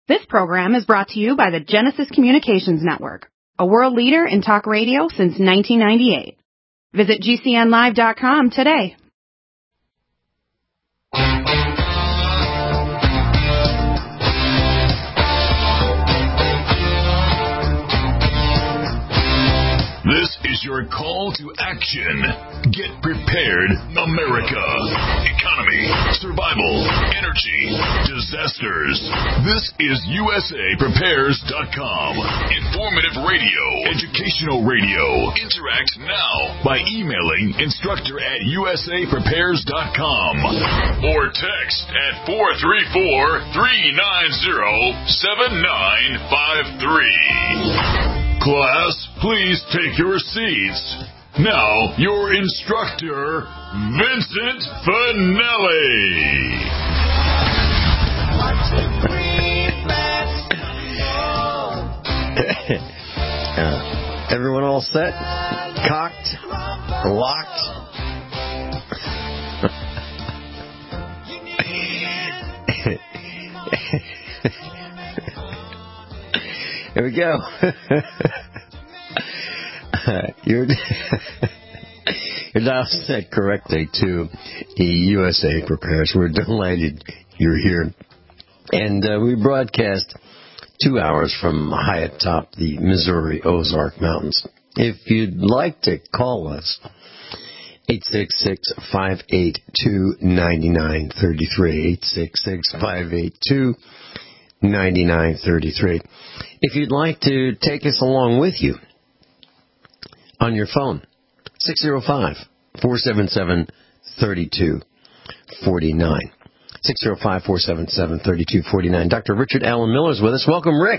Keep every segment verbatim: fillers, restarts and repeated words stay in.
This program is brought to you by the Genesis Communications Network, a world leader in talk radio since nineteen ninety-eight. Visit G C N live dot com today. This is your call to action. Get prepared, America. Economy, survival, energy, disasters. This is U S A Prepares dot com. Informative radio, educational radio. Interact now by emailing instructor at U S A Prepares dot com or text at four three four, three nine zero, seven nine five three. Class, please take your seats. Now, your instructor, Vincent Finelli. uh, everyone all set? Cocked? Locked? Here we go. You're, you're now set correctly to U S A Prepares. We're delighted you're here. And uh, we broadcast two hours from high atop the Missouri Ozark Mountains. If you'd like to call us, eight six six, five eight two, nine nine three three, eight six six, five eight two, nine nine three three. If you'd like to take us along with you on your phone, six oh five, four seven seven, three two four nine. six oh five, four seven seven, three two four nine. Doctor Richard Allen Miller is with us. Welcome, Rick.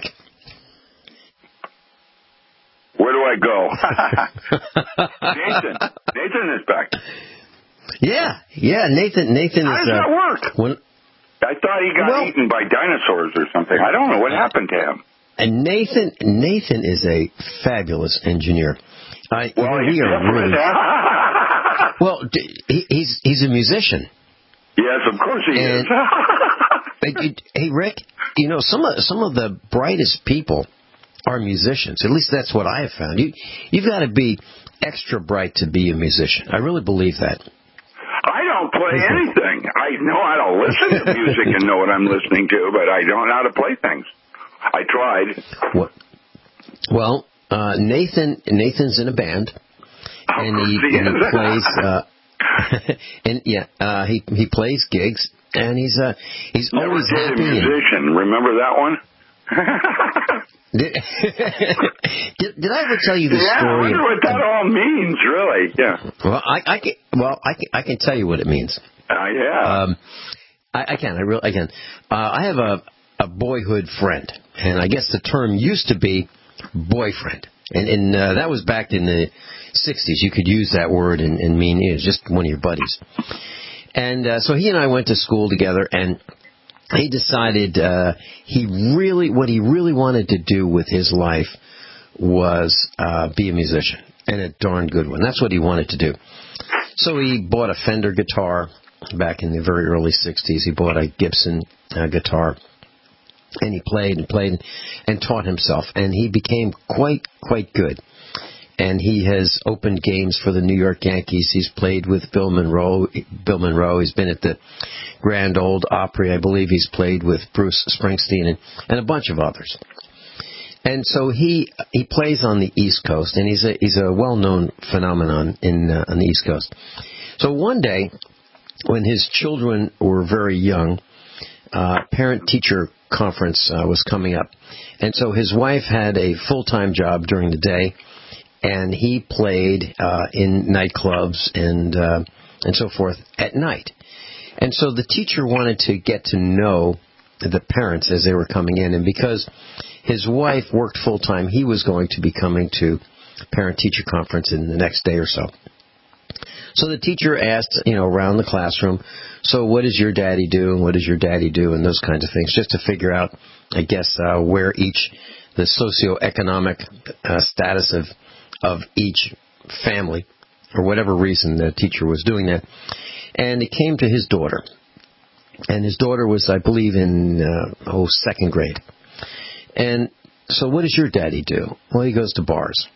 Where do I go? Nathan. Nathan is back. Yeah, yeah, Nathan. Nathan How is. does that uh, work? When, I thought he got well, eaten by dinosaurs or something. I don't know what happened to him. And Nathan, Nathan is a fabulous engineer. I, well, we are really. Well, he, he's he's a musician. Yes, of course he and, is. Hey, Rick, you know some of some of the brightest people are musicians. At least that's what I have found. You you've got to be extra bright to be a musician. I really believe that. I don't play anything. I know how to listen to music and know what I'm listening to, but I don't know how to play things. I tried. Well, well uh, Nathan Nathan's in a band, and he, he, and he plays. Uh, and yeah, uh, he he plays gigs, and he's uh, he's Never always did happy. a musician. And, remember that one? did, did, did I ever tell you the yeah, story? I wonder what that all means, really. Yeah. Well, I, I can. Well, I can, I can tell you what it means. Uh, yeah. Um, I, I can. I really. I can. Uh, I have a a boyhood friend, and I guess the term used to be boyfriend, and, and uh, that was back in the sixties. You could use that word and, and mean it was just one of your buddies. And uh, so he and I went to school together, and he decided uh, he really, what he really wanted to do with his life was uh, be a musician, and a darn good one. That's what he wanted to do. So he bought a Fender guitar back in the very early sixties. He bought a Gibson uh, guitar, and he played and played and taught himself, and he became quite, quite good. And he has opened games for the New York Yankees. He's played with Bill Monroe. Bill Monroe. He's been at the Grand Ole Opry. I believe he's played with Bruce Springsteen and, and a bunch of others. And so he he plays on the East Coast, and he's a he's a well-known phenomenon in uh, on the East Coast. So one day, when his children were very young, uh, parent-teacher conference uh, was coming up, and so his wife had a full-time job during the day. And he played uh, in nightclubs and uh, and so forth at night. And so the teacher wanted to get to know the parents as they were coming in. And because his wife worked full-time, he was going to be coming to parent-teacher conference in the next day or so. So the teacher asked, you know, around the classroom, so what does your daddy do and what does your daddy do and those kinds of things, just to figure out, I guess, uh, where each, the socioeconomic uh, status of of each family, for whatever reason the teacher was doing that. And it came to his daughter. And his daughter was, I believe, in, uh, oh, second grade. and so what does your daddy do? Well, he goes to bars.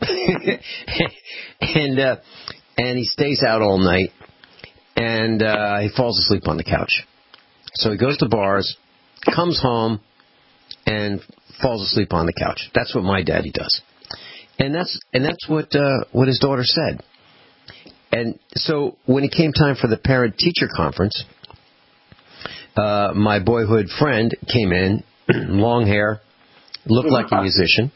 and uh, and he stays out all night, and uh, he falls asleep on the couch. So he goes to bars, comes home, and falls asleep on the couch. That's what my daddy does. And that's and that's what uh, what his daughter said. And so when it came time for the parent-teacher conference, uh, my boyhood friend came in, long hair, looked like a musician.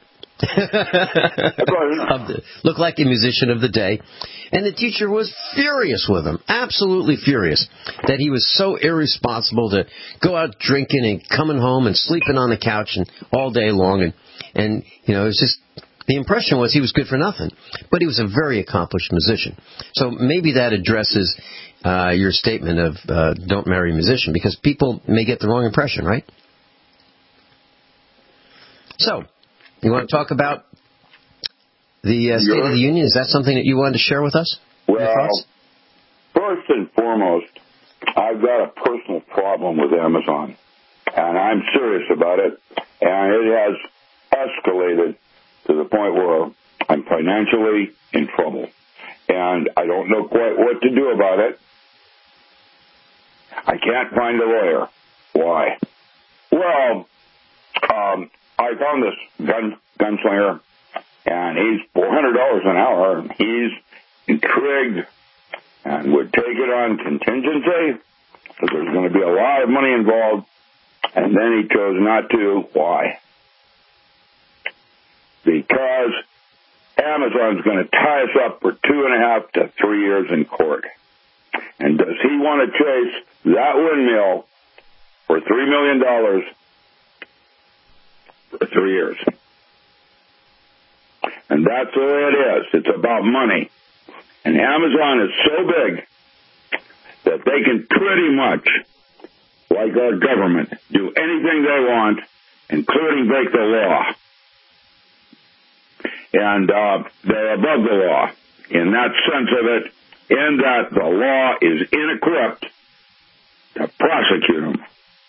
of the, looked like a musician of the day. And the teacher was furious with him, absolutely furious, that he was so irresponsible to go out drinking and coming home and sleeping on the couch and all day long. And, and you know, it was just, the impression was he was good for nothing. But he was a very accomplished musician. So maybe that addresses uh, your statement of uh, don't marry a musician, because people may get the wrong impression, right? So, you want to talk about the uh, State of the Union? Is that something that you wanted to share with us? Well, first and foremost, I've got a personal problem with Amazon, and I'm serious about it, and it has escalated to the point where I'm financially in trouble, and I don't know quite what to do about it. I can't find a lawyer. Why? Well, um... I found this gun gunslinger, and he's four hundred dollars an hour, and he's intrigued and would take it on contingency, because there's going to be a lot of money involved, and then he chose not to. Why? Because Amazon's going to tie us up for two and a half to three years in court. And does he want to chase that windmill for three million dollars for three years? And that's the way it is. It's about money. And Amazon is so big that they can pretty much, like our government, do anything they want, including break the law. And uh, they're above the law in that sense of it, in that the law is inequipped to prosecute them.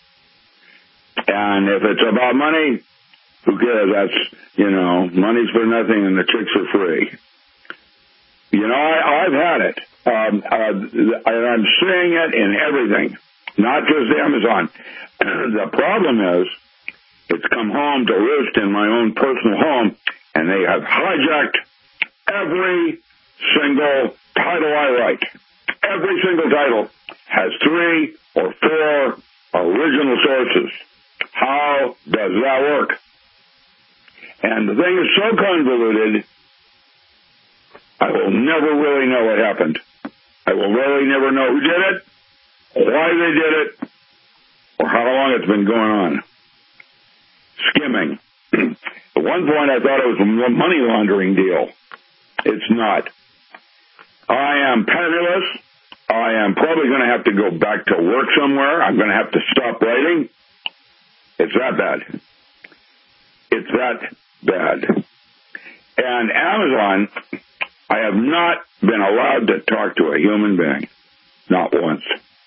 And if it's about money, who cares? That's, you know, money's for nothing and the chicks are free. You know, I, I've had it. Um, uh, and I'm seeing it in everything, not just Amazon. The problem is, it's come home to roost in my own personal home, and they have hijacked every single title I write. Every single title has three or four original sources. How does that work? And the thing is so convoluted, I will never really know what happened. I will really never know who did it, why they did it, or how long it's been going on. Skimming. At one point I thought it was a money laundering deal. It's not. I am penniless. I am probably going to have to go back to work somewhere. I'm going to have to stop writing. It's that bad. It's that bad. And Amazon, I have not been allowed to talk to a human being. Not once.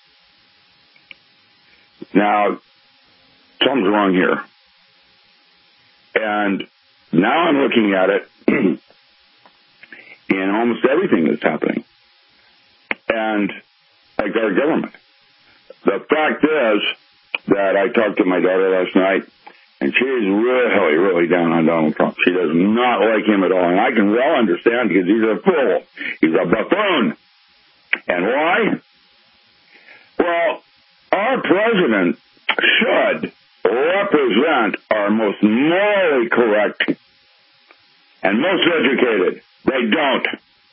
Now, something's wrong here. And now I'm looking at it in almost everything that's happening. And like our government. The fact is that I talked to my daughter last night, and she's really, really down on Donald Trump. She does not like him at all. And I can well understand, because he's a fool. He's a buffoon. And why? Well, our president should represent our most morally correct and most educated. They don't.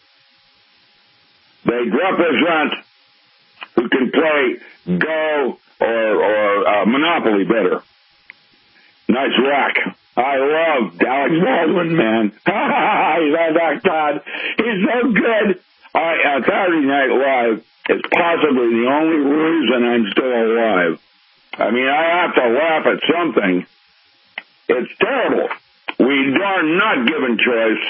They represent who can play Go or, or uh, Monopoly better. Nice rack. I love Alex Baldwin, man. He's on that Todd. He's so good. I, uh, Saturday Night Live is possibly the only reason I'm still alive. I mean, I have to laugh at something. It's terrible. We are not given choice.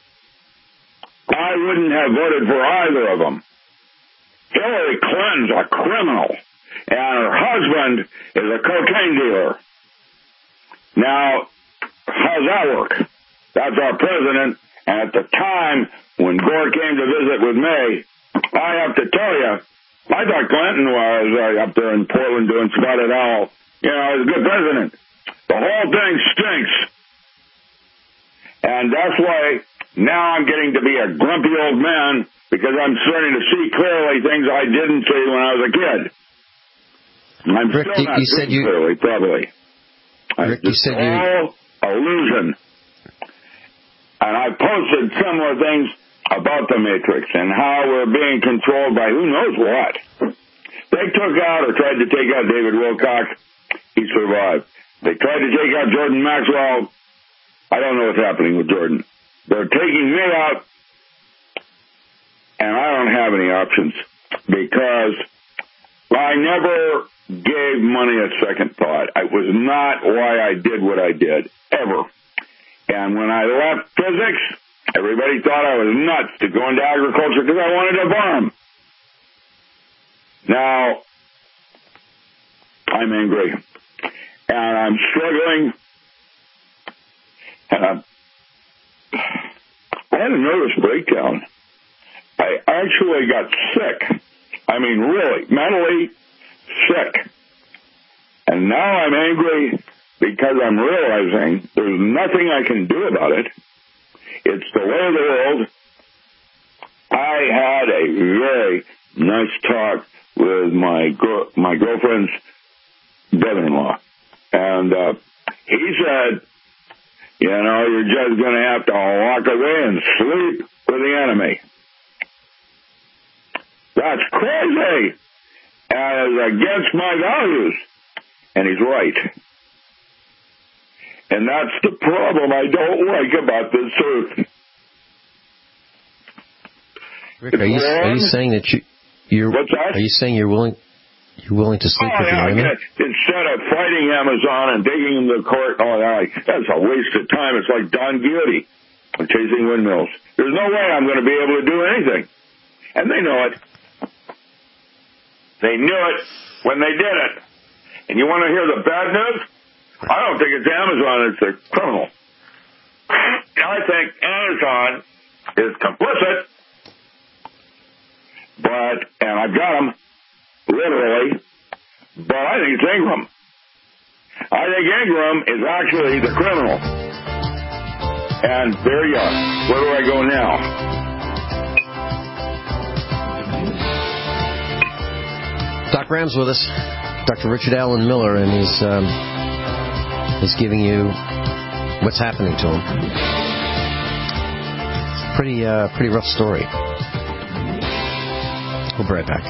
I wouldn't have voted for either of them. Hillary Clinton's a criminal, and her husband is a cocaine dealer. Now, how's that work? That's our president. And at the time when Gore came to visit with me, I have to tell you, I thought Clinton was uh, up there in Portland doing Spotted Owl. You know, he's a good president. The whole thing stinks. And that's why now I'm getting to be a grumpy old man, because I'm starting to see clearly things I didn't see when I was a kid. I'm Rick, still you, not you said you, clearly, probably. Rick, you said you... all illusion. And I posted similar things about the Matrix and how we're being controlled by who knows what. They took out or tried to take out David Wilcock. He survived. They tried to take out Jordan Maxwell. I don't know what's happening with Jordan. They're taking me out, and I don't have any options because I never gave money a second thought. It was not why I did what I did, ever. And when I left physics, everybody thought I was nuts to go into agriculture because I wanted to farm. Now, I'm angry, and I'm struggling, and I'm, I had a nervous breakdown. I actually got sick. I mean, really, mentally sick. And now I'm angry because I'm realizing there's nothing I can do about it. It's the way of the world. I had a very nice talk with my gr- my girlfriend's brother-in-law. And uh, he said, you know, you're just going to have to walk away and sleep with the enemy. That's crazy. And it's against my values. And he's right. And that's the problem I don't like about this earth. Rick, are you, are you saying that you, you're? What's that? Are you saying you're willing? You're willing to sleep oh, with yeah, the enemy? Instead of fighting Amazon and taking him to court, oh, yeah, that's a waste of time. It's like Don Quixote chasing windmills. There's no way I'm going to be able to do anything. And they know it. They knew it when they did it. And you want to hear the bad news? I don't think it's Amazon, it's the criminal. I think Amazon is complicit, but, and I've got him, literally, but I think it's Ingram. I think Ingram is actually the criminal. And there you are. Where do I go now? Doc Ram's with us, Doctor Richard Allen Miller, and he's um, he's giving you what's happening to him. It's a pretty uh, pretty rough story. We'll be right back.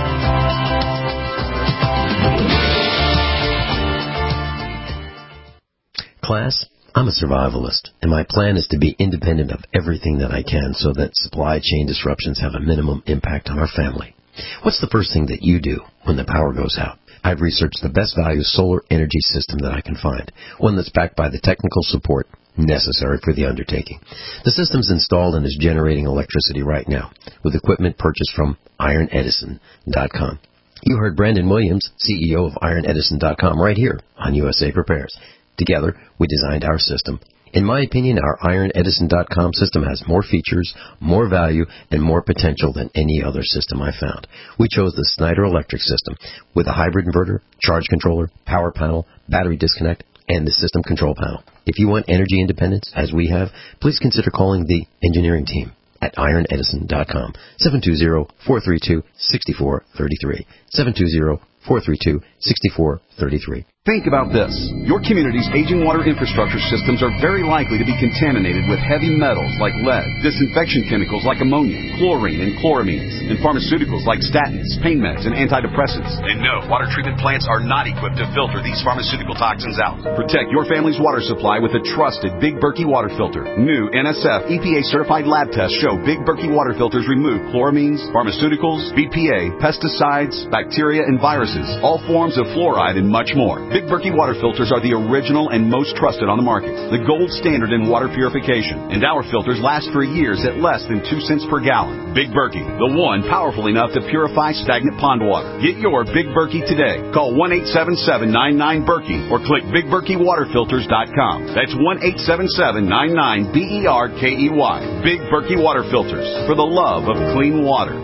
Class, I'm a survivalist, and my plan is to be independent of everything that I can so that supply chain disruptions have a minimum impact on our family. What's the first thing that you do when the power goes out? I've researched the best value solar energy system that I can find, one that's backed by the technical support necessary for the undertaking. The system's installed and is generating electricity right now with equipment purchased from Iron Edison dot com. You heard Brandon Williams, C E O of Iron Edison dot com, right here on U S A Prepares. Together, we designed our system. In my opinion, our Iron Edison dot com system has more features, more value, and more potential than any other system I found. We chose the Snyder Electric system with a hybrid inverter, charge controller, power panel, battery disconnect, and the system control panel. If you want energy independence, as we have, please consider calling the engineering team at Iron Edison dot com, seven two zero, four three two, six four three three, seven two zero, four three two, six four three three. Think about this. Your community's aging water infrastructure systems are very likely to be contaminated with heavy metals like lead, disinfection chemicals like ammonia, chlorine and chloramines, and pharmaceuticals like statins, pain meds, and antidepressants. And no, water treatment plants are not equipped to filter these pharmaceutical toxins out. Protect your family's water supply with a trusted Big Berkey water filter. New N S F E P A certified lab tests show Big Berkey water filters remove chloramines, pharmaceuticals, B P A, pesticides, bacteria, and viruses, all forms of fluoride and much more. Big Berkey water filters are the original and most trusted on the market, the gold standard in water purification, and our filters last for years at less than two cents per gallon. Big Berkey, the one powerful enough to purify stagnant pond water. Get your Big Berkey today. Call one eight seven seven, nine nine, Berkey or click big berkey water filters dot com. That's one eight seven seven, nine nine, B E R K E Y. Big Berkey Water Filters, for the love of clean water.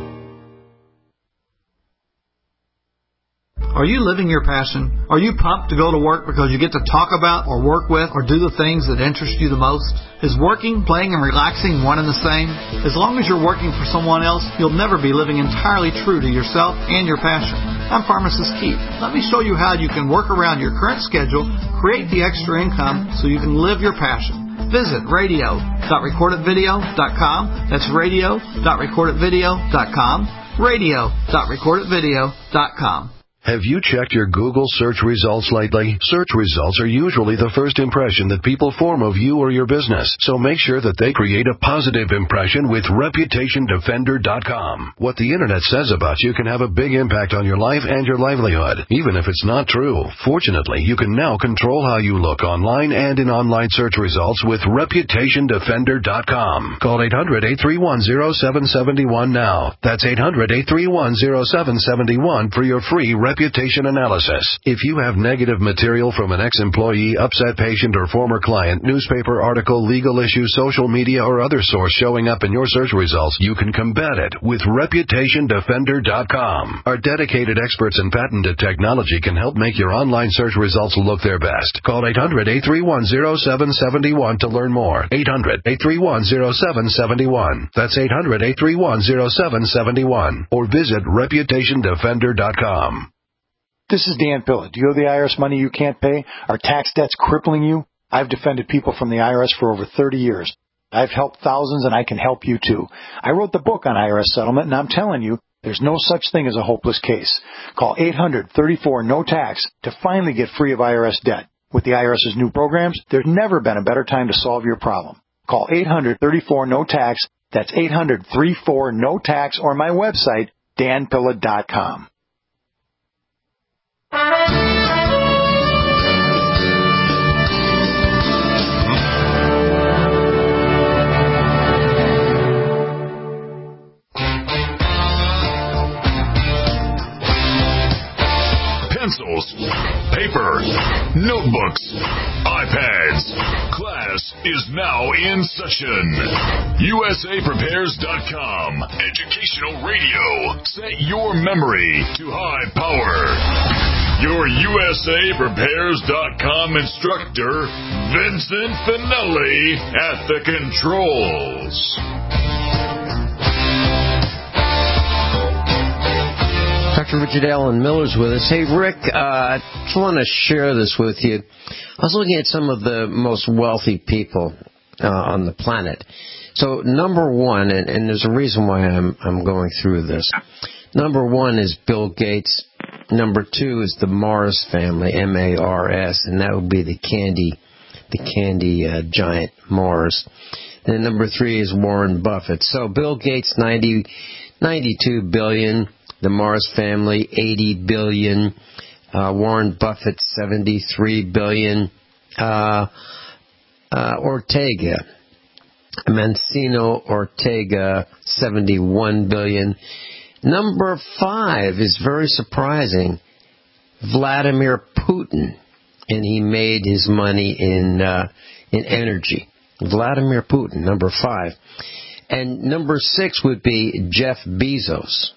Are you living your passion? Are you pumped to go to work because you get to talk about or work with or do the things that interest you the most? Is working, playing, and relaxing one and the same? As long as you're working for someone else, you'll never be living entirely true to yourself and your passion. I'm Pharmacist Keith. Let me show you how you can work around your current schedule, create the extra income so you can live your passion. Visit radio dot record it video dot com. That's radio dot record it video dot com. radio dot record it video dot com. Have you checked your Google search results lately? Search results are usually the first impression that people form of you or your business, so make sure that they create a positive impression with reputation defender dot com. What the Internet says about you can have a big impact on your life and your livelihood, even if it's not true. Fortunately, you can now control how you look online and in online search results with reputation defender dot com. Call eight hundred, eight three one, zero seven seven one now. That's eight hundred, eight three one, zero seven seven one for your free reputation analysis. If you have negative material from an ex-employee, upset patient, or former client, newspaper article, legal issue, social media, or other source showing up in your search results, you can combat it with reputation defender dot com. Our dedicated experts in patented technology can help make your online search results look their best. Call eight hundred, eight three one, zero seven seven one to learn more. eight hundred, eight three one, zero seven seven one. That's eight hundred, eight three one, zero seven seven one. Or visit reputation defender dot com. This is Dan Pilla. Do you owe the I R S money you can't pay? Are tax debts crippling you? I've defended people from the I R S for over thirty years. I've helped thousands, and I can help you too. I wrote the book on I R S settlement, and I'm telling you, there's no such thing as a hopeless case. Call eight hundred, thirty-four, no tax to finally get free of I R S debt. With the IRS's new programs, there's never been a better time to solve your problem. Call eight hundred, thirty-four, no tax. That's eight hundred, thirty-four, no tax, or my website, dan pilla dot com. Pencils, paper, notebooks, iPads. Class is now in session. U S A prepares dot com. Educational radio. Set your memory to high power. Your U S A prepares dot com instructor, Vincent Finelli, at the controls. Doctor Richard Allen Miller's with us. Hey, Rick, uh, I just want to share this with you. I was looking at some of the most wealthy people uh, on the planet. So, number one, and, and there's a reason why I'm I'm going through this. Number one is Bill Gates. Number two is the Mars family, M A R S, and that would be the candy, the candy uh, giant Mars. And number three is Warren Buffett. So Bill Gates, ninety, ninety-two billion. The Mars family, eighty billion. Uh, Warren Buffett, seventy-three billion. Uh, uh, Ortega, Mancino Ortega, seventy-one billion. Number five is very surprising, Vladimir Putin, and he made his money in uh, in energy. Vladimir Putin, number five. And number six would be Jeff Bezos.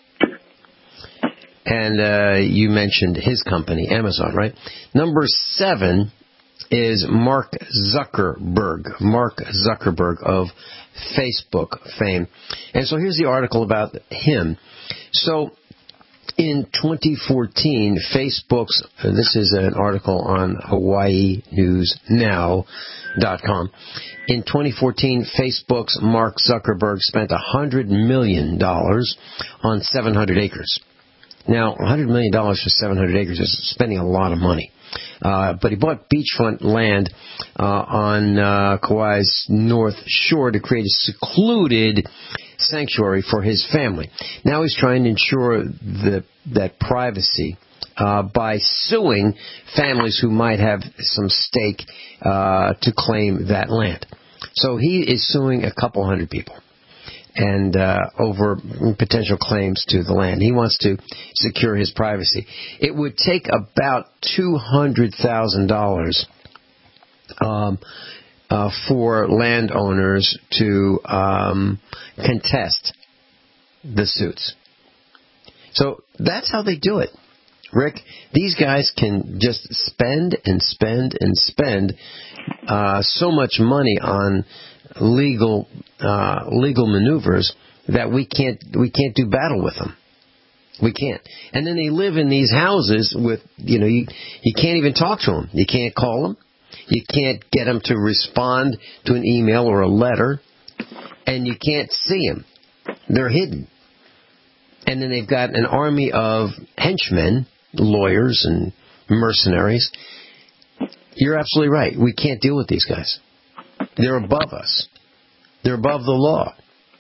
And uh, you mentioned his company, Amazon, right? Number seven is Mark Zuckerberg, Mark Zuckerberg of Facebook fame. And so here's the article about him. So in twenty fourteen, Facebook's, uh, this is an article on Hawaii News Now dot com. In twenty fourteen, Facebook's Mark Zuckerberg spent one hundred million dollars on seven hundred acres. Now, one hundred million dollars for seven hundred acres is spending a lot of money. Uh, but he bought beachfront land uh, on uh, Kauai's north shore to create a secluded sanctuary for his family. Now he's trying to ensure the, that privacy uh, by suing families who might have some stake uh, to claim that land. So he is suing a couple hundred people and uh, over potential claims to the land. He wants to secure his privacy. It would take about two hundred thousand dollars um, uh, for landowners to um, contest the suits. So that's how they do it. Rick, these guys can just spend and spend and spend uh, so much money on legal uh, legal maneuvers that we can't we can't do battle with them. We can't. And then they live in these houses with, you know, you, you can't even talk to them. You can't call them. You can't get them to respond to an email or a letter. And you can't see them. They're hidden. And then they've got an army of henchmen, lawyers and mercenaries. You're absolutely right. We can't deal with these guys. They're above us. They're above the law.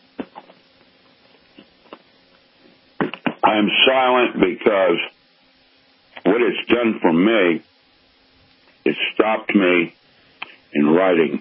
I'm silent because what it's done for me, it stopped me in writing.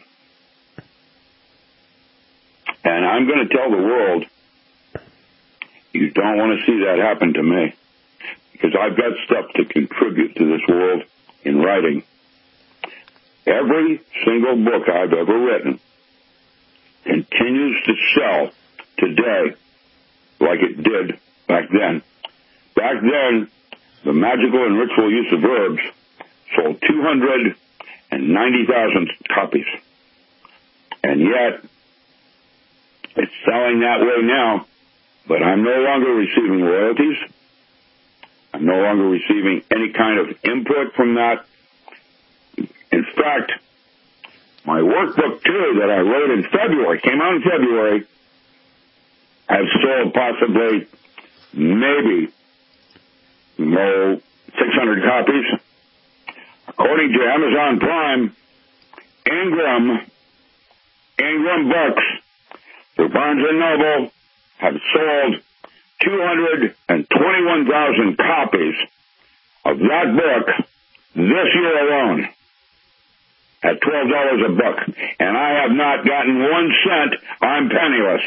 And I'm going to tell the world, you don't want to see that happen to me, because I've got stuff to contribute to this world in writing. Every single book I've ever written continues to sell today like it did back then. Back then, the magical and ritual use of herbs sold two hundred ninety thousand copies. And yet, it's selling that way now, but I'm no longer receiving royalties. I'm no longer receiving any kind of input from that. In fact, my workbook, too, that I wrote in February, came out in February, has sold possibly, maybe, no, six hundred copies. According to Amazon Prime, Ingram, Ingram Books, through Barnes and Noble, have sold two hundred twenty-one thousand copies of that book this year alone at twelve dollars a book. And I have not gotten one cent. I'm penniless.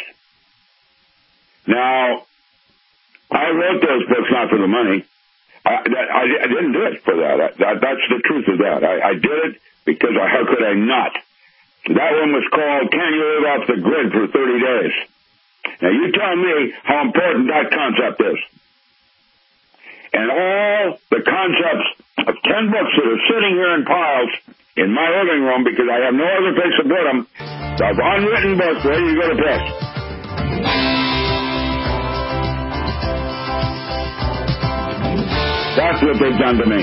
Now, I wrote those books not for the money. I, that, I, I didn't do it for that. I, that. That's the truth of that. I, I did it because I, how could I not? That one was called Can You Live Off the Grid for thirty days? Now, you tell me how important that concept is. And all the concepts of ten books that are sitting here in piles in my living room, because I have no other place to put them, of unwritten books ready to go to press. That's what they've done to me.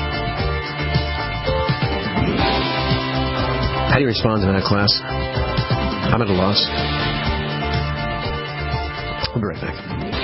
How do you respond to that, class? I'm at a loss. I'll be right back.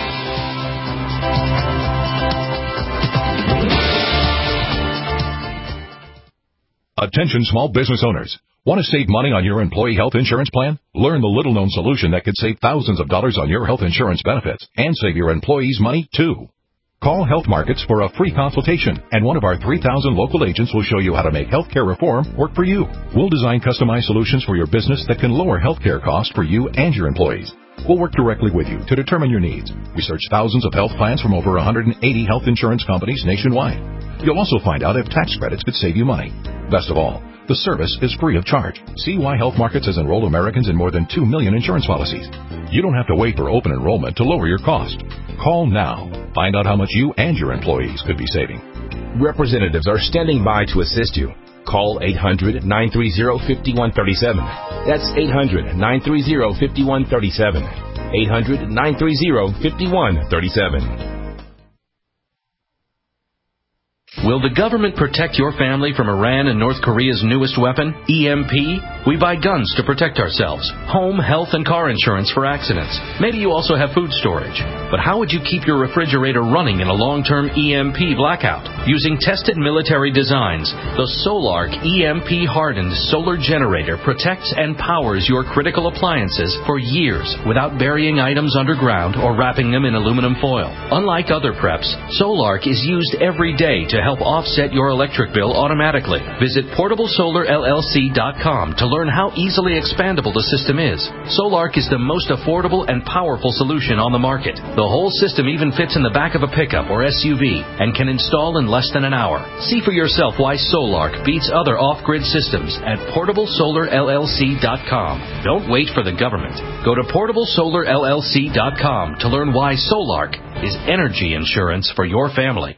Attention small business owners. Want to save money on your employee health insurance plan? Learn the little-known solution that could save thousands of dollars on your health insurance benefits and save your employees money, too. Call Health Markets for a free consultation, and one of our three thousand local agents will show you how to make healthcare reform work for you. We'll design customized solutions for your business that can lower healthcare costs for you and your employees. We'll work directly with you to determine your needs. Research thousands of health plans from over one hundred eighty health insurance companies nationwide. You'll also find out if tax credits could save you money. Best of all, the service is free of charge. See why Health Markets has enrolled Americans in more than two million insurance policies. You don't have to wait for open enrollment to lower your cost. Call now. Find out how much you and your employees could be saving. Representatives are standing by to assist you. Call eight hundred, nine three zero, five one three seven. That's eight hundred, nine three zero, five one three seven. eight hundred, nine three zero, five one three seven. Will the government protect your family from Iran and North Korea's newest weapon, E M P? We buy guns to protect ourselves, home, health, and car insurance for accidents. Maybe you also have food storage. But how would you keep your refrigerator running in a long-term E M P blackout? Using tested military designs, the Solark E M P-hardened solar generator protects and powers your critical appliances for years without burying items underground or wrapping them in aluminum foil. Unlike other preps, Solark is used every day to help offset your electric bill automatically. Visit portable solar L L C dot com to learn how easily expandable the system is. Solark is the most affordable and powerful solution on the market. The whole system even fits in the back of a pickup or S U V and can install in less than an hour. See for yourself why Solark beats other off-grid systems at portable solar L L C dot com. Don't wait for the government. Go to portable solar L L C dot com to learn why Solark is energy insurance for your family.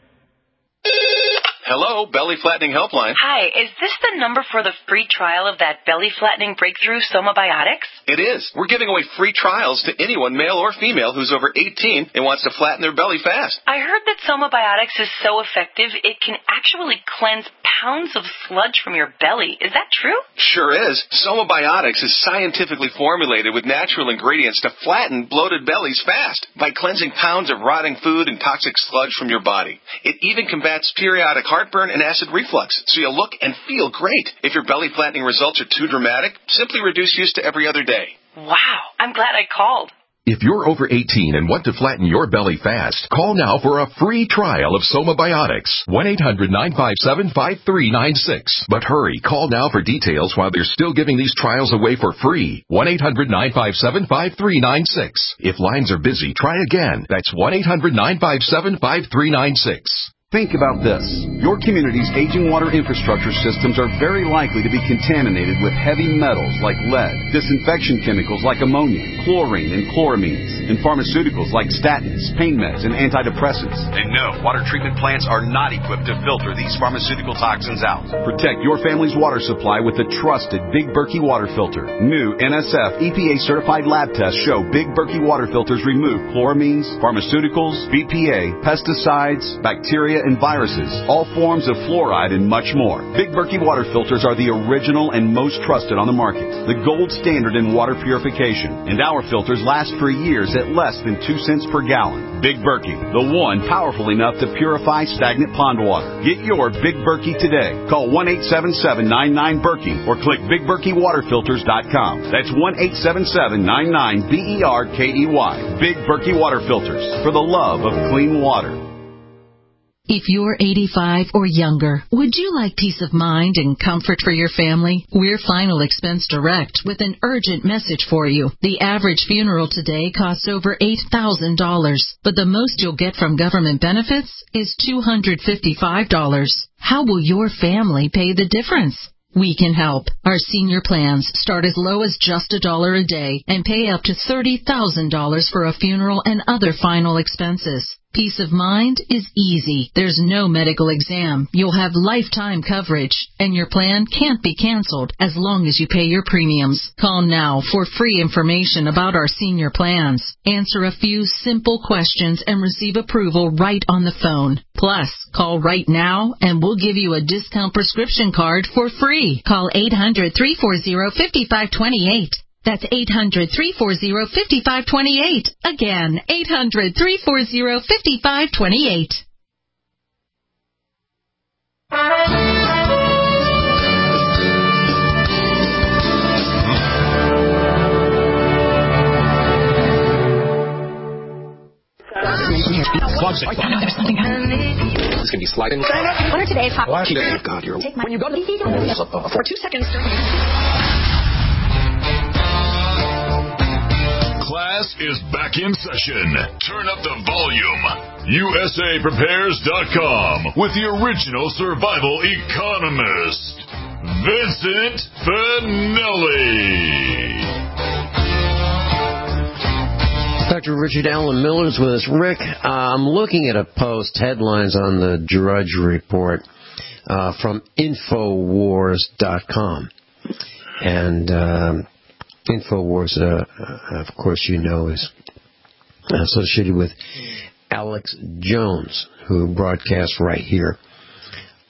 Hello, Belly Flattening Helpline. Hi, is this the number for the free trial of that belly flattening breakthrough Somabiotics? It is. We're giving away free trials to anyone, male or female, who's over eighteen and wants to flatten their belly fast. I heard that Somabiotics is so effective it can actually cleanse pounds of sludge from your belly. Is that true? Sure is. Somabiotics is scientifically formulated with natural ingredients to flatten bloated bellies fast by cleansing pounds of rotting food and toxic sludge from your body. It even combats periodic heartburn and acid reflux, so you'll look and feel great. If your belly flattening results are too dramatic, simply reduce use to every other day. Wow, I'm glad I called. If you're over eighteen and want to flatten your belly fast, call now for a free trial of Somabiotics. one eight hundred nine five seven five three nine six. But hurry, call now for details while they're still giving these trials away for free. one eight hundred nine five seven five three nine six. If lines are busy, try again. That's one eight hundred nine five seven five three nine six. Think about this. Your community's aging water infrastructure systems are very likely to be contaminated with heavy metals like lead, disinfection chemicals like ammonia, chlorine and chloramines, and pharmaceuticals like statins, pain meds, and antidepressants. And no, water treatment plants are not equipped to filter these pharmaceutical toxins out. Protect your family's water supply with the trusted Big Berkey water filter. New N S F E P A-certified lab tests show Big Berkey water filters remove chloramines, pharmaceuticals, B P A, pesticides, bacteria, and viruses, all forms of fluoride, and much more. Big Berkey water filters are the original and most trusted on the market, the gold standard in water purification, and our filters last for years at less than two cents per gallon. Big Berkey, the one powerful enough to purify stagnant pond water. Get your Big Berkey today. Call one eight seven seven nine nine Berkey or click big berkey water filters dot com. That's one eight seven seven nine nine B E R K E Y. Big Berkey water filters, for the love of clean water. If you're eighty-five or younger, would you like peace of mind and comfort for your family? We're Final Expense Direct with an urgent message for you. The average funeral today costs over eight thousand dollars, but the most you'll get from government benefits is two hundred fifty-five dollars. How will your family pay the difference? We can help. Our senior plans start as low as just a dollar a day and pay up to thirty thousand dollars for a funeral and other final expenses. Peace of mind is easy. There's no medical exam. You'll have lifetime coverage, and your plan can't be canceled as long as you pay your premiums. Call now for free information about our senior plans. Answer a few simple questions and receive approval right on the phone. Plus, call right now and we'll give you a discount prescription card for free. Call eight hundred, three four zero, five five two eight. That's eight hundred, three four zero, five five two eight. Again, eight hundred, three four zero, five five two eight. There's something happening. This can be sliding. What are today's hot? Watch it. God, you're. Take my, when you go to the for two seconds. Class is back in session. Turn up the volume. U S A Prepares dot com with the original survival economist, Vincent Finelli. Doctor Richard Allen Miller is with us. Rick, uh, I'm looking at a post, headlines on the Drudge Report uh, from Infowars dot com. And um, Infowars, uh, of course, you know, is associated with Alex Jones, who broadcasts right here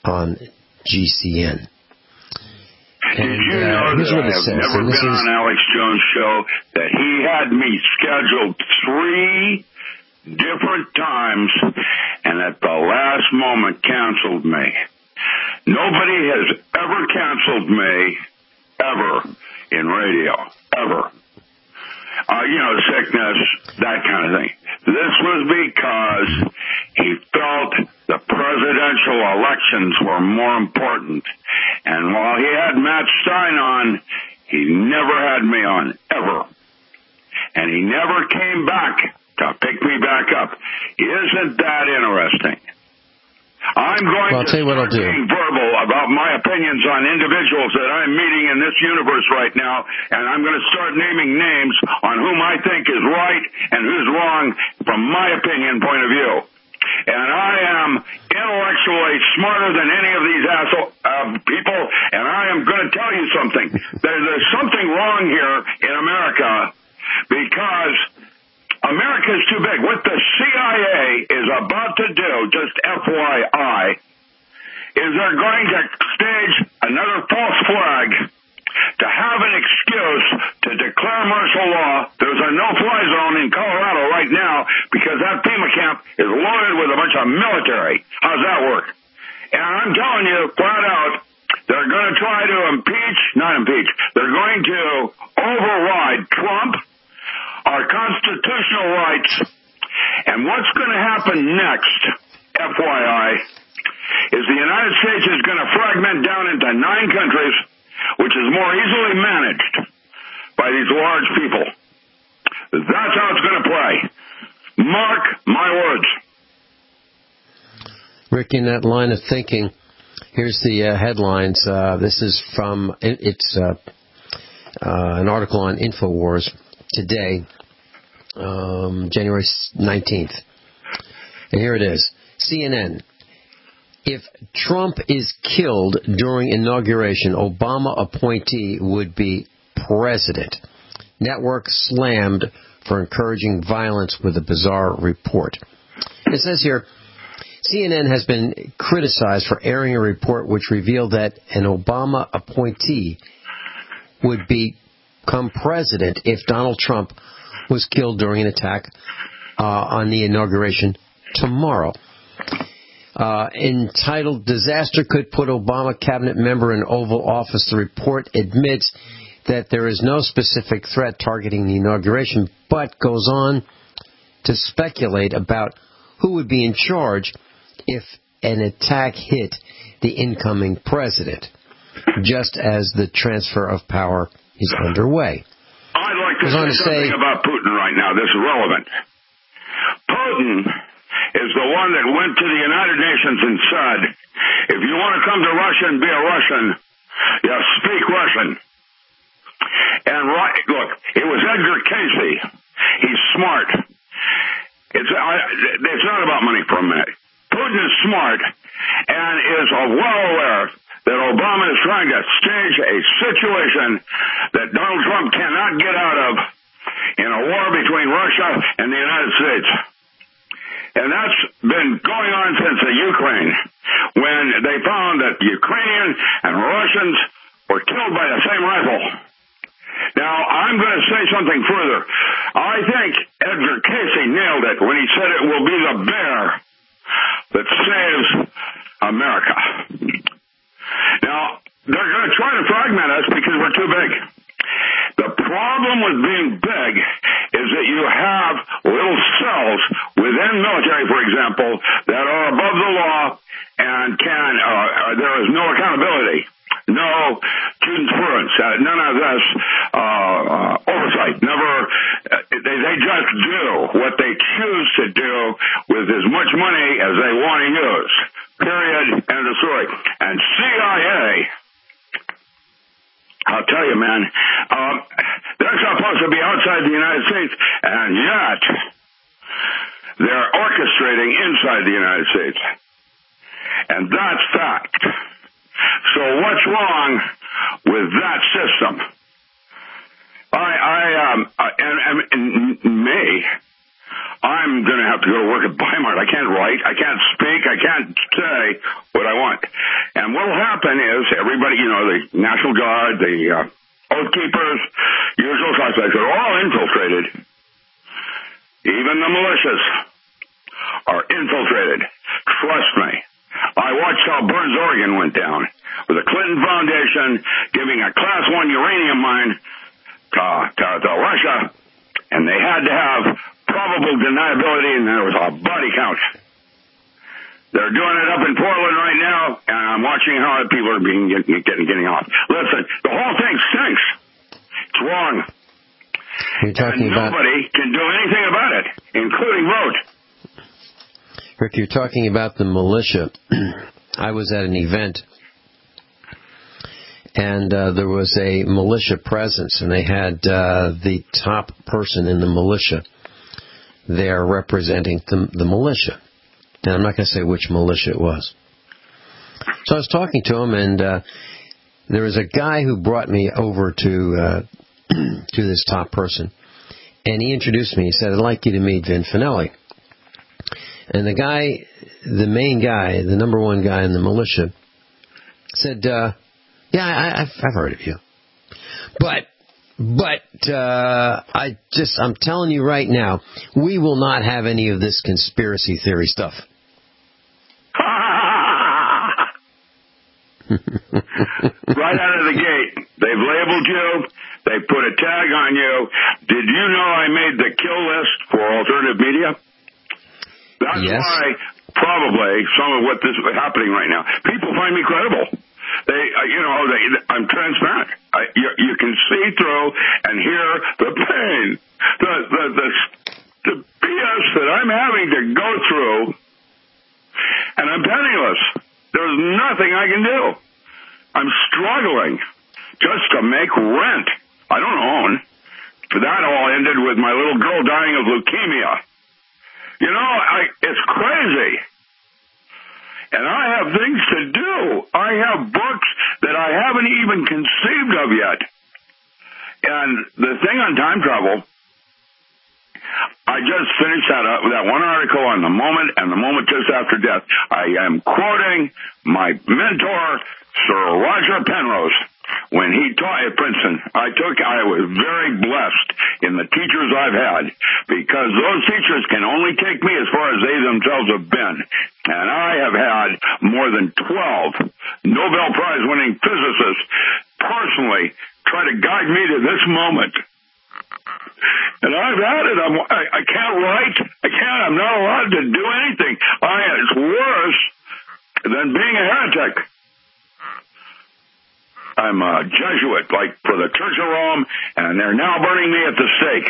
on G C N. And, Did you uh, know here's that what I it have says, never and this been is- on Alex Jones' show, that he had me scheduled three different times and at the last moment canceled me. Nobody has ever canceled me, ever, in radio, ever. Uh, you know, sickness, that kind of thing. This was because he felt the presidential elections were more important. And while he had Matt Stein on, he never had me on, ever. And he never came back to pick me back up. Isn't that interesting? I'm going well, I'll to tell you what I'll start do. being verbal about my opinions on individuals that I'm meeting in this universe right now, and I'm going to start naming names on whom I think is right and who's wrong from my opinion point of view. And I am intellectually smarter than any of these asshole uh, people, and I am going to tell you something. There, there's something wrong here in America because America's too big. What the C I A is about to do, just F Y I, is they're going to stage another false flag to have an excuse to declare martial law. There's a no-fly zone in Colorado right now because that FEMA camp is loaded with a bunch of military. How's that work? And I'm telling you, flat out, they're going to try to impeach, not impeach, they're going to override Trump, our constitutional rights, and what's going to happen next, F Y I, is the United States is going to fragment down into nine countries, which is more easily managed by these large people. That's how it's going to play. Mark my words. Rick, in that line of thinking, here's the uh, headlines. Uh, this is from, it's uh, uh, an article on InfoWars today, um, January nineteenth. And here it is. C N N. If Trump is killed during inauguration, Obama appointee would be president. Network slammed for encouraging violence with a bizarre report. It says here, C N N has been criticized for airing a report which revealed that an Obama appointee would become president if Donald Trump was killed during an attack uh, on the inauguration tomorrow. Uh, entitled, Disaster Could Put Obama Cabinet Member in Oval Office, the report admits that there is no specific threat targeting the inauguration, but goes on to speculate about who would be in charge if an attack hit the incoming president, just as the transfer of power is underway. I'd like to Goes on say to something say, about Putin right now that's relevant. Putin is the one that went to the United Nations and said, if you want to come to Russia and be a Russian, you speak Russian. And right, look, it was Edgar Casey. He's smart. It's, I, it's not about money for a minute. Putin is smart and is well aware that Obama is trying to stage a situation that Donald Trump cannot get out of in a war between Russia and the United States. And that's been going on since the Ukraine, when they found that Ukrainian and Russians were killed by the same rifle. Now, I'm going to say something further. I think Edgar Casey nailed it when he said it will be the bear that saves America. Now, they're going to try to fragment us because we're too big. The problem with being big is that you have little cells within military, for example, that are above the law and can, uh, there is no accountability, no jurisprudence, uh, none of this uh, uh, oversight. Never, uh, they, they just do what they choose to do with as much money as they want to use. Period. End of story. And C I A, I'll tell you, man, um, they're supposed to be outside the United States, and yet they're orchestrating inside the United States. And that's fact. So what's wrong with that system? I, I, um, and, and, and me, I'm going to have to go to work at Bi-Mart. I can't write. I can't speak. I can't say what I want. And what will happen is everybody, you know, the National Guard, the uh, Oath Keepers, usual suspects are all infiltrated. Even the militias are infiltrated. Trust me. I watched how Burns, Oregon went down with the Clinton Foundation giving a class one uranium mine to, to, to Russia, and they had to have probable deniability, and there was a body count. They're doing it up in Portland right now, and I'm watching how people are being getting getting, getting off. Listen, the whole thing stinks. It's wrong. You're talking and about nobody can do anything about it, including vote. Rick, you're talking about the militia. I was at an event, and uh, there was a militia presence, and they had uh, the top person in the militia there representing the, the militia. And I'm not going to say which militia it was. So I was talking to him, and uh, there was a guy who brought me over to uh, to this top person, and he introduced me. He said, I'd like you to meet Vin Finelli. And the guy, the main guy, the number one guy in the militia, said, uh, yeah, I, I've, I've heard of you. But, but, uh, I just, I'm telling you right now, we will not have any of this conspiracy theory stuff. Right out of the gate, they've labeled you, they put a tag on you. Did you know I made the kill list for alternative media? That's yes. why probably some of what this is happening right now. People find me credible. They, uh, you know, they, I'm transparent. I, you, you can see through and hear the pain, the, the the the B S that I'm having to go through, and I'm penniless. There's nothing I can do. I'm struggling just to make rent. I don't own. That all ended with my little girl dying of leukemia. You know, I, it's crazy. And I have things to do. I have books that I haven't even conceived of yet. And the thing on time travel, I just finished that uh, that one article on the moment and the moment just after death. I am quoting my mentor, Sir Roger Penrose, when he taught at Princeton. I took, I was very blessed in the teachers I've had, because those teachers can only take me as far as they themselves have been. And I have had more than twelve Nobel Prize winning physicists personally try to guide me to this moment. And I've had it. I'm, I, I can't write. I can't. I'm not allowed to do anything. I, it's worse than being a heretic. I'm a Jesuit, like for the Church of Rome, and they're now burning me at the stake.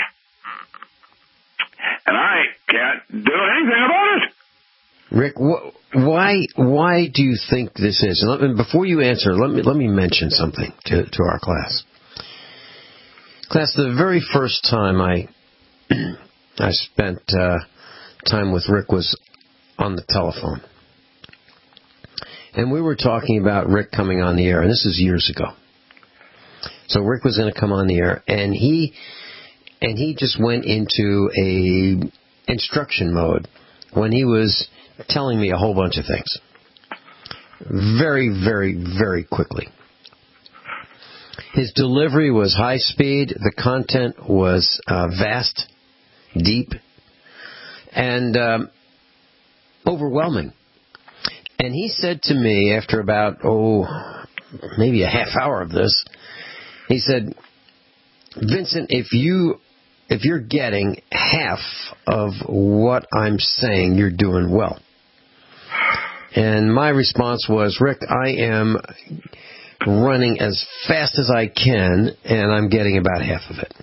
And I can't do anything about it. Rick, wh- why why do you think this is? And let me, before you answer, let me let me mention something to, to our class. Class, the very first time I I spent uh, time with Rick was on the telephone. And we were talking about Rick coming on the air, and this is years ago. So Rick was going to come on the air, and he and he just went into a instruction mode when he was telling me a whole bunch of things. Very, very, very quickly. His delivery was high speed. The content was uh, vast, deep, and um, overwhelming. And he said to me after about, oh, maybe a half hour of this, he said, Vincent, if you if you're getting half of what I'm saying, you're doing well. And my response was, Rick, I am running as fast as I can, and I'm getting about half of it.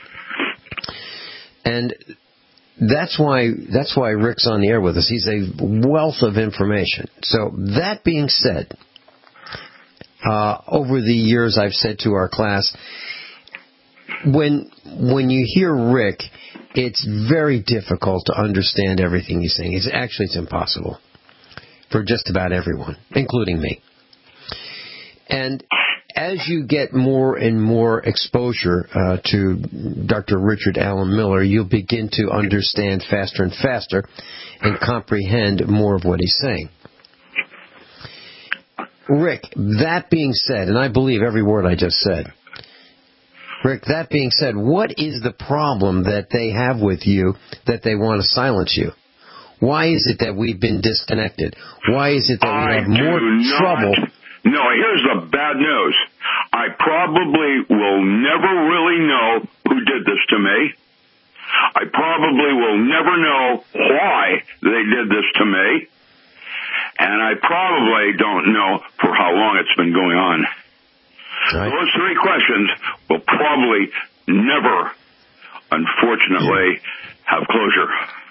And that's why that's why Rick's on the air with us. He's a wealth of information. So that being said, uh, over the years I've said to our class, when when you hear Rick, it's very difficult to understand everything he's saying. It's actually it's impossible for just about everyone, including me. And as you get more and more exposure uh, to Doctor Richard Alan Miller, you'll begin to understand faster and faster and comprehend more of what he's saying. Rick, that being said, and I believe every word I just said, Rick, that being said, what is the problem that they have with you that they want to silence you? Why is it that we've been disconnected? Why is it that we have more trouble? No, here's the bad news. I probably will never really know who did this to me. I probably will never know why they did this to me. And I probably don't know for how long it's been going on. Right. Those three questions will probably never, unfortunately, have closure.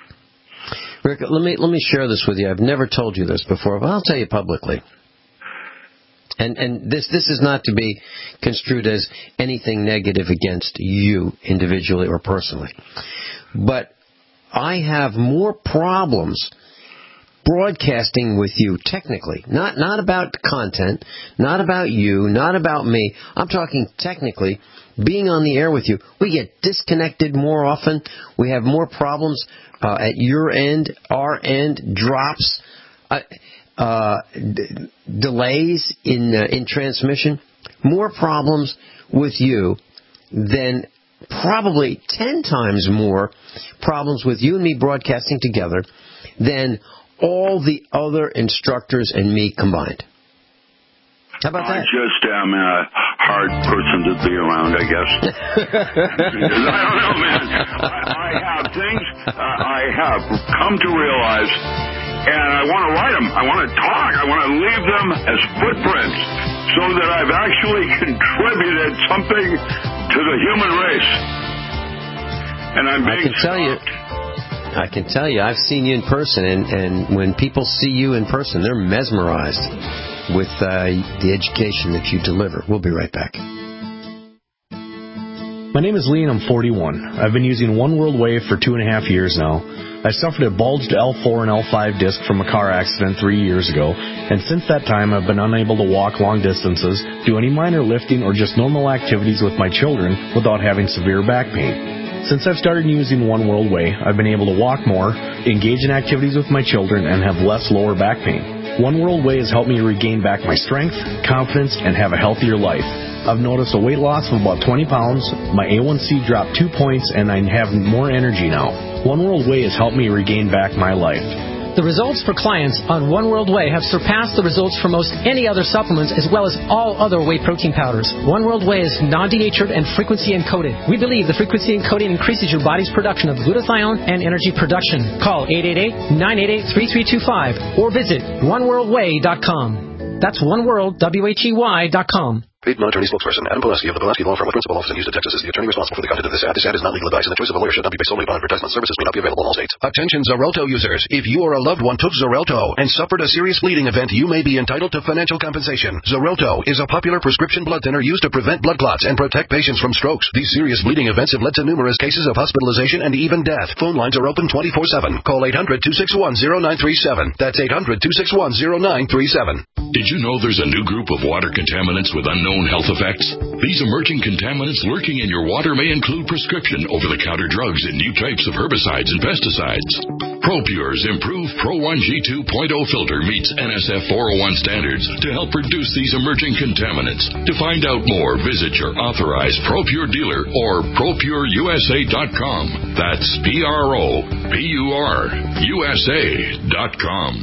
Rick, let me let me share this with you. I've never told you this before, but I'll tell you publicly. And and this this is not to be construed as anything negative against you individually or personally. But I have more problems broadcasting with you technically, not not about content, not about you, not about me. I'm talking technically, being on the air with you. We get disconnected more often. We have more problems uh, at your end, our end, drops, uh, uh, d- delays in uh, in transmission. More problems with you than probably ten times more problems with you and me broadcasting together than all the other instructors and me combined. How about that? I just am a hard person to be around, I guess. I don't know, man. I, I have things uh, I have come to realize, and I want to write them. I want to talk. I want to leave them as footprints so that I've actually contributed something to the human race. And I'm being I can tell you. I can tell you, I've seen you in person, and, and when people see you in person, they're mesmerized with uh, the education that you deliver. We'll be right back. My name is Lee, and I'm forty-one. I've been using One World Wave for two and a half years now. I suffered a bulged L four and L five disc from a car accident three years ago, and since that time I've been unable to walk long distances, do any minor lifting, or just normal activities with my children without having severe back pain. Since I've started using One World Way, I've been able to walk more, engage in activities with my children, and have less lower back pain. One World Way has helped me regain back my strength, confidence, and have a healthier life. I've noticed a weight loss of about twenty pounds, my A one C dropped two points, and I have more energy now. One World Way has helped me regain back my life. The results for clients on One World Whey have surpassed the results for most any other supplements, as well as all other whey protein powders. One World Whey is non-denatured and frequency encoded. We believe the frequency encoding increases your body's production of glutathione and energy production. Call eight eight eight, nine eight eight, three three two five or visit one world whey dot com. That's one world, W H E Y dot com. Paid non-attorney spokesperson Adam Pulaski of the Pulaski Law Firm with principal office in Houston, Texas is the attorney responsible for the content of this ad. This ad is not legal advice, and the choice of a lawyer should not be based solely upon advertisement. Services may not be available in all states. Attention Xarelto users. If you or a loved one took Xarelto and suffered a serious bleeding event, you may be entitled to financial compensation. Xarelto is a popular prescription blood thinner used to prevent blood clots and protect patients from strokes. These serious bleeding events have led to numerous cases of hospitalization and even death. Phone lines are open twenty-four seven. Call eight hundred, two six one, zero nine three seven. That's eight hundred, two six one, zero nine three seven. Did you know there's a new group of water contaminants with unknown health effects? These emerging contaminants lurking in your water may include prescription over-the-counter drugs and new types of herbicides and pesticides. ProPure's improved Pro one G two point oh filter meets N S F four oh one standards to help reduce these emerging contaminants. To find out more, visit your authorized ProPure dealer or pro pure U S A dot com. That's P R O P U R U S A dot com.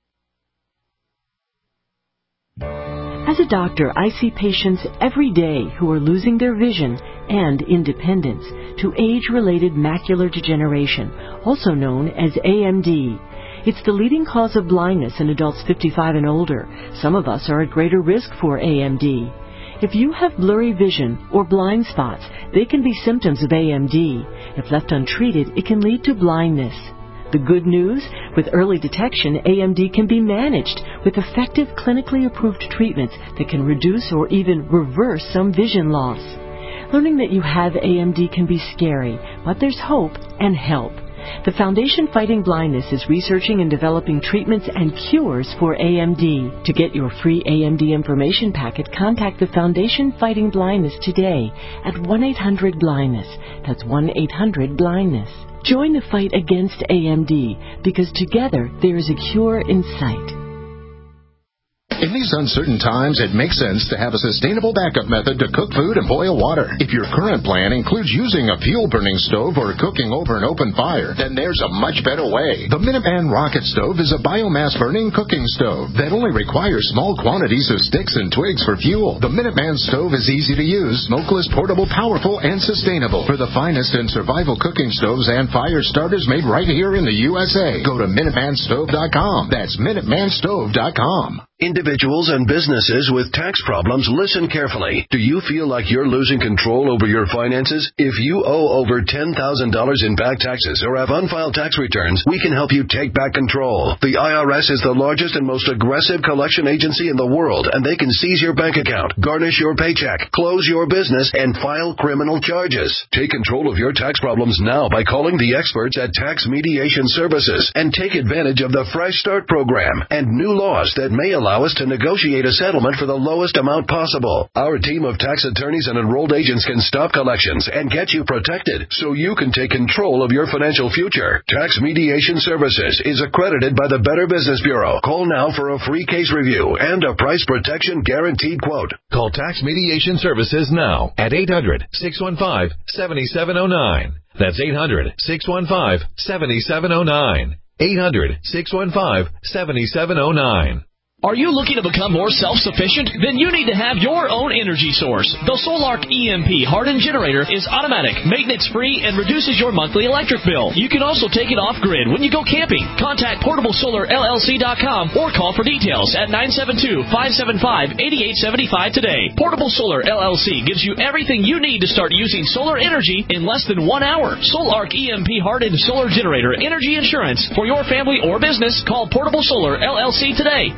As a doctor, I see patients every day who are losing their vision and independence to age-related macular degeneration, also known as A M D. It's the leading cause of blindness in adults fifty-five and older. Some of us are at greater risk for A M D. If you have blurry vision or blind spots, they can be symptoms of A M D. If left untreated, it can lead to blindness. The good news, with early detection, A M D can be managed with effective clinically approved treatments that can reduce or even reverse some vision loss. Learning that you have A M D can be scary, but there's hope and help. The Foundation Fighting Blindness is researching and developing treatments and cures for A M D. To get your free A M D information packet, contact the Foundation Fighting Blindness today at one eight hundred blindness. That's one eight hundred blindness. Join the fight against A M D, because together there is a cure in sight. In these uncertain times, it makes sense to have a sustainable backup method to cook food and boil water. If your current plan includes using a fuel-burning stove or cooking over an open fire, then there's a much better way. The Minuteman Rocket Stove is a biomass-burning cooking stove that only requires small quantities of sticks and twigs for fuel. The Minuteman Stove is easy to use, smokeless, portable, powerful, and sustainable. For the finest in survival cooking stoves and fire starters made right here in the U S A, go to Minuteman Stove dot com. That's Minuteman Stove dot com. Individuals and businesses with tax problems, listen carefully. Do you feel like you're losing control over your finances? If you owe over ten thousand dollars in back taxes or have unfiled tax returns, we can help you take back control. The I R S is the largest and most aggressive collection agency in the world, and they can seize your bank account, garnish your paycheck, close your business, and file criminal charges. Take control of your tax problems now by calling the experts at Tax Mediation Services and take advantage of the Fresh Start program and new laws that may allow Allow us to negotiate a settlement for the lowest amount possible. Our team of tax attorneys and enrolled agents can stop collections and get you protected so you can take control of your financial future. Tax Mediation Services is accredited by the Better Business Bureau. Call now for a free case review and a price protection guaranteed quote. Call Tax Mediation Services now at eight hundred, six one five, seven seven zero nine. That's eight hundred, six one five, seven seven zero nine. eight hundred, six one five, seven seven zero nine. Are you looking to become more self-sufficient? Then you need to have your own energy source. The Solark E M P hardened generator is automatic, maintenance-free, and reduces your monthly electric bill. You can also take it off-grid when you go camping. Contact portable solar L L C dot com or call for details at nine seven two, five seven five, eight eight seven five today. Portable Solar L L C gives you everything you need to start using solar energy in less than one hour. Solark E M P hardened solar generator energy insurance for your family or business. Call Portable Solar L L C today.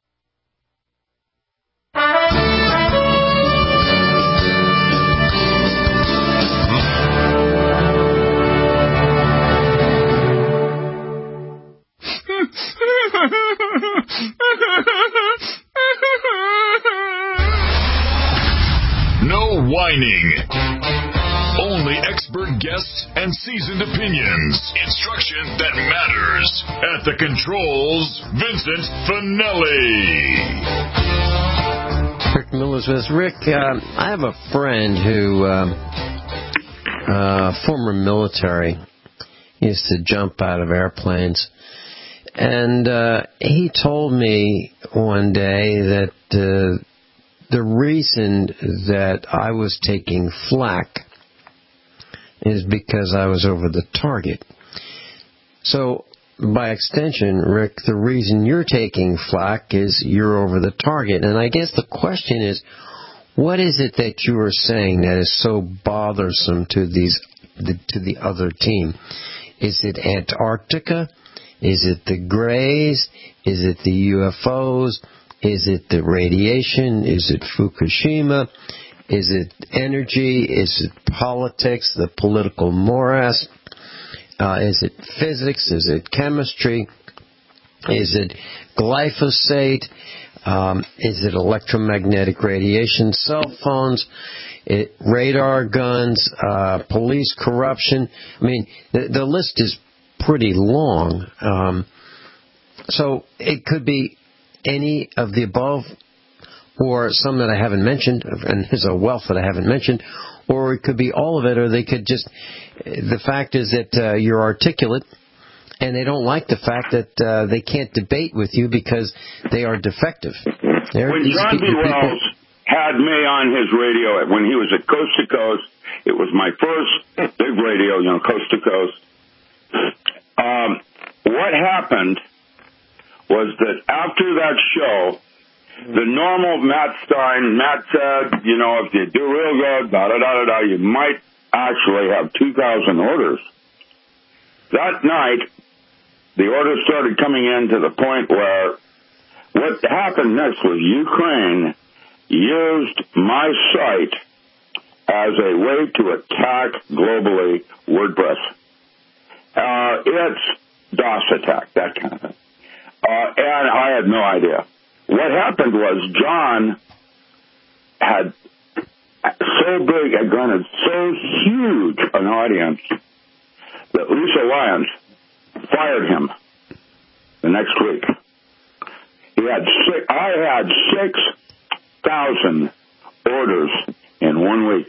No whining. Only expert guests and seasoned opinions. Instruction that matters. At the controls, Vincent Finelli. Rick Miller's with Rick. Uh, I have a friend who, uh, uh, former military, used to jump out of airplanes. And uh, he told me one day that uh, the reason that I was taking flak is because I was over the target. So, by extension, Rick, the reason you're taking flak is you're over the target. And I guess the question is, what is it that you are saying that is so bothersome to these the, to the other team? Is it Antarctica? Is it the Greys? Is it the U F Os? Is it the radiation? Is it Fukushima? Is it energy? Is it politics, the political morass? Uh, is it physics? Is it chemistry? Is it glyphosate? Um, is it electromagnetic radiation? Cell phones? It, radar guns? Uh, police corruption? I mean, the, the list is pretty long. Um, so it could be any of the above, or some that I haven't mentioned, and there's a wealth that I haven't mentioned, or it could be all of it, or they could just, the fact is that uh, you're articulate, and they don't like the fact that uh, they can't debate with you because they are defective. They're, when John B. Wells had me on his radio, when he was at Coast to Coast, it was my first big radio, you know, Coast to Coast. Um, what happened was that after that show, the normal Matt Stein, Matt said, you know, if you do real good, da-da-da-da-da, you might actually have two thousand orders. That night, the orders started coming in to the point where what happened next was Ukraine used my site as a way to attack globally WordPress. Uh, it's DOS attack, that kind of thing. Uh, and I had no idea. What happened was John had so big, had granted so huge an audience that Lisa Lyons fired him the next week. He had six, I had six thousand orders in one week.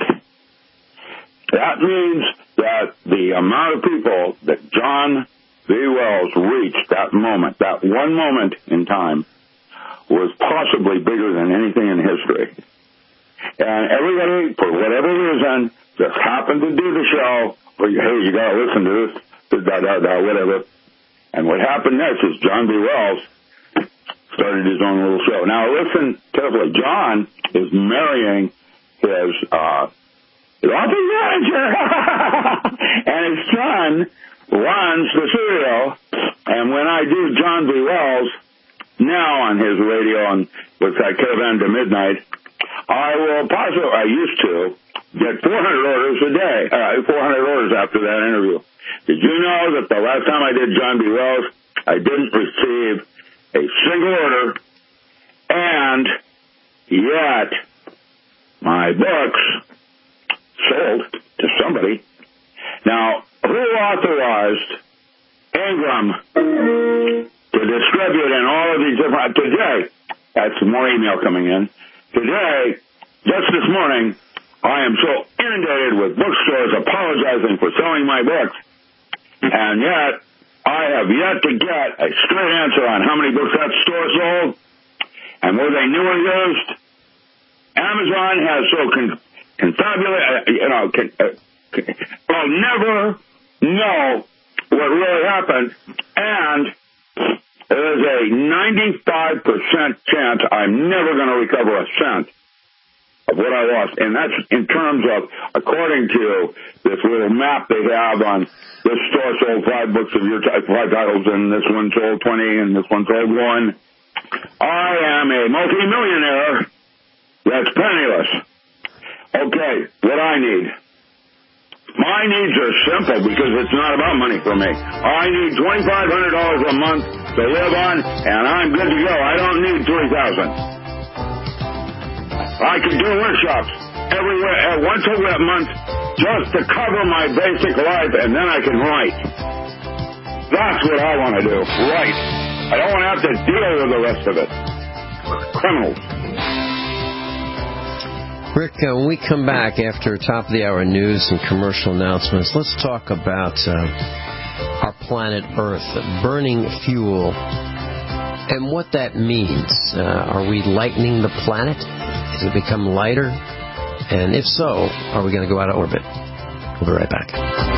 That means that the amount of people that John V. Wells reached that moment, that one moment in time, was possibly bigger than anything in history. And everybody, for whatever reason, just happened to do the show, or, hey, you gotta listen to this, da, da, da, whatever. And what happened next is John B. Wells started his own little show. Now, listen carefully. John is marrying his, uh, his office manager, and his son runs the studio. And when I do John B. Wells now on his radio on with that Caravan to Midnight, I will possibly, I used to, get four hundred orders a day, uh, four hundred orders after that interview. Did you know that the last time I did John B. Wells, I didn't receive a single order, and yet my books sold to somebody. Now, who authorized Ingram to distribute in all of these different... Today, that's more email coming in. Today, just this morning, I am so inundated with bookstores apologizing for selling my books, and yet I have yet to get a straight answer on how many books that store sold, and were they new or used. Amazon has so con- confabulated, you know, con- uh, con- I'll never know what really happened, and there's a ninety-five percent chance I'm never going to recover a cent of what I lost. And that's in terms of, according to this little map they have on this store sold five books of your type, five titles, and this one sold twenty, and this one sold one. I am a multimillionaire that's penniless. Okay, what I need. My needs are simple because it's not about money for me. I need twenty-five hundred dollars a month to live on, and I'm good to go. I don't need three thousand dollars. I can do workshops everywhere, uh, once a month, just to cover my basic life, and then I can write. That's what I want to do, write. I don't want to have to deal with the rest of it. Criminals. Rick, uh, when we come back after top of the hour news and commercial announcements, let's talk about uh, our planet Earth, burning fuel, and what that means. Uh, are we lightening the planet? Has it become lighter? And if so, are we going to go out of orbit? We'll be right back.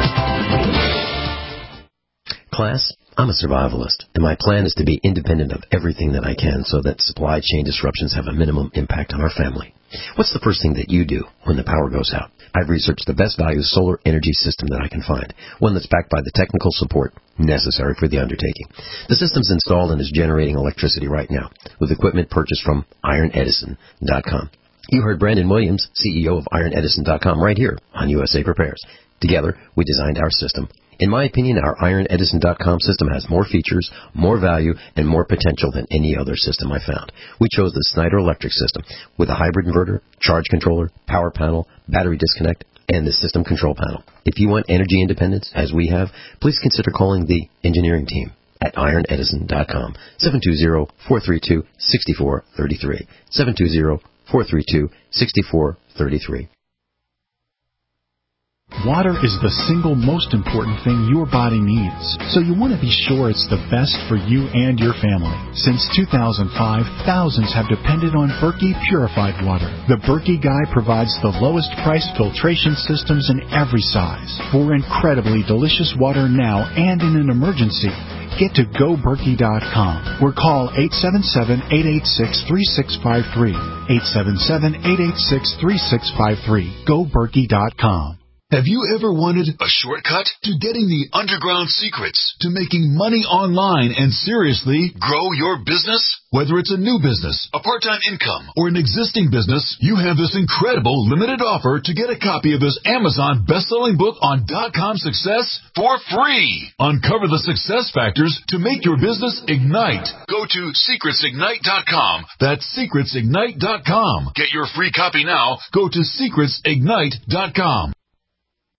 Class, I'm a survivalist, and my plan is to be independent of everything that I can so that supply chain disruptions have a minimum impact on our family. What's the first thing that you do when the power goes out? I've researched the best value solar energy system that I can find, one that's backed by the technical support necessary for the undertaking. The system's installed and is generating electricity right now with equipment purchased from Iron Edison dot com. You heard Brandon Williams, C E O of Iron Edison dot com, right here on U S A Prepares. Together, we designed our system. In my opinion, our Iron Edison dot com system has more features, more value, and more potential than any other system I found. We chose the Snyder Electric system with a hybrid inverter, charge controller, power panel, battery disconnect, and the system control panel. If you want energy independence, as we have, please consider calling the engineering team at Iron Edison dot com, seven two zero, four three two, six four three three, seven two zero, four three two, six four three three. Water is the single most important thing your body needs, so you want to be sure it's the best for you and your family. Since two thousand five, thousands have depended on Berkey Purified Water. The Berkey Guy provides the lowest priced filtration systems in every size for incredibly delicious water now and in an emergency. Get to go berkey dot com or call eight seven seven, eight eight six, three six five three, eight seven seven, eight eight six, three six five three. go berkey dot com. Have you ever wanted a shortcut to getting the underground secrets to making money online and seriously grow your business? Whether it's a new business, a part-time income, or an existing business, you have this incredible limited offer to get a copy of this Amazon best-selling book on dot-com success for free. Uncover the success factors to make your business ignite. Go to secrets ignite dot com. That's secrets ignite dot com. Get your free copy now. Go to secrets ignite dot com.